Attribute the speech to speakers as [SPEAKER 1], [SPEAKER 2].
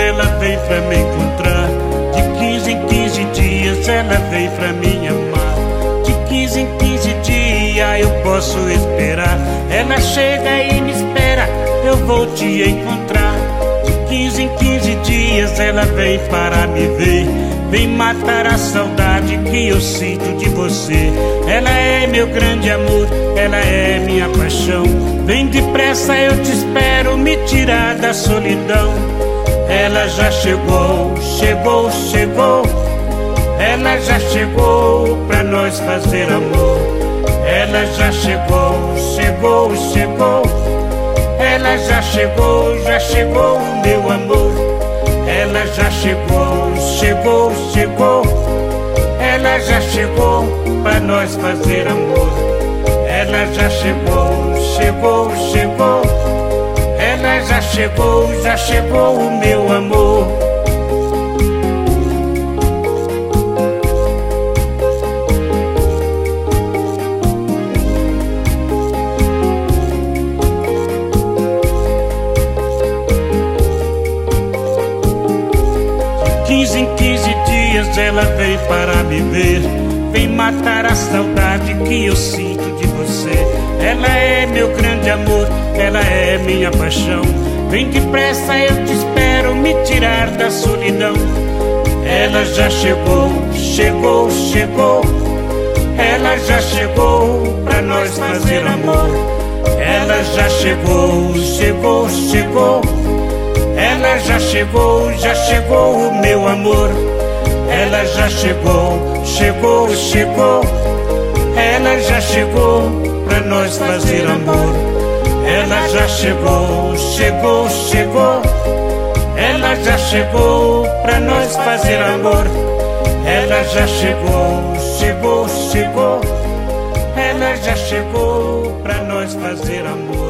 [SPEAKER 1] ela vem pra me encontrar. De 15 em 15 dias ela vem pra me amar. De 15 em 15 dias eu posso esperar. Ela chega e me espera, eu vou te encontrar. De 15 em 15 dias ela vem para me ver. Vem matar a saudade que eu sinto de você. Ela é meu grande amor, ela é minha paixão. Vem depressa, eu te espero, me tirar da solidão. Ela já chegou, chegou, chegou. Ela já chegou pra nós fazer amor. Ela já chegou, chegou, chegou. Ela já chegou, meu amor. Ela já chegou, chegou, chegou. Ela já chegou pra nós fazer amor. Ela já chegou, chegou, chegou. Ela já chegou, meu amor. De 15 em 15 dias ela vem para me ver. Vem matar a saudade que eu sinto de você. Ela é meu grande amor, ela é minha paixão. Vem depressa, eu te espero, me tirar da solidão. Ela já chegou, chegou, chegou. Ela já chegou pra nós fazer amor. Ela já chegou, chegou, chegou. Ela já chegou, meu amor. Ela já chegou, chegou, chegou. Ela já chegou pra nós fazer amor. Ela já chegou, chegou, chegou. Ela já chegou pra nós fazer amor. Ela já chegou, chegou, chegou. Ela já chegou pra nós fazer amor.